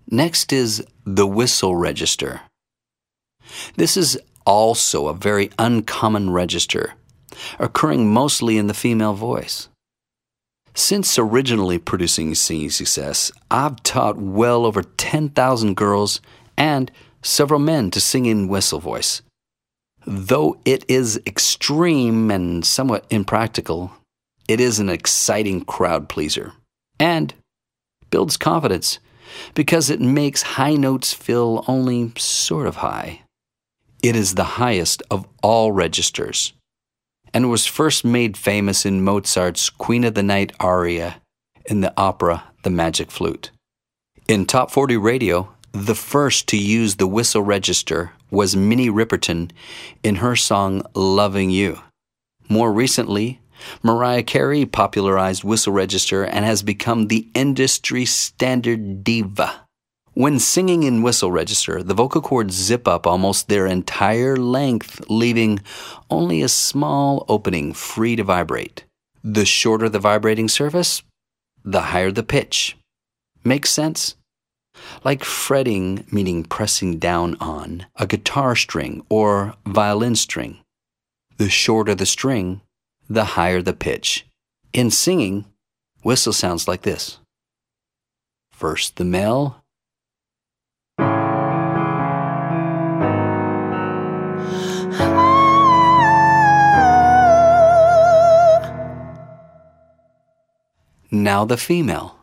Next is the whistle register. This is also a very uncommon register, occurring mostly in the female voice. Since originally producing singing success, I've taught well over 10,000 girls and several men to sing in whistle voice. Though it is extreme and somewhat impractical, it is an exciting crowd pleaser and builds confidence because it makes high notes feel only sort of high. It is the highest of all registers and was first made famous in Mozart's Queen of the Night aria in the opera The Magic Flute. In Top 40 Radio, the first to use the whistle register was Minnie Riperton in her song Loving You. More recently, Mariah Carey popularized whistle register and has become the industry standard diva. When singing in whistle register, the vocal cords zip up almost their entire length, leaving only a small opening free to vibrate. The shorter the vibrating surface, the higher the pitch. Makes sense? Like fretting, meaning pressing down on, a guitar string or violin string. The shorter the string, the higher the pitch. In singing, whistle sounds like this. First the male, now the female.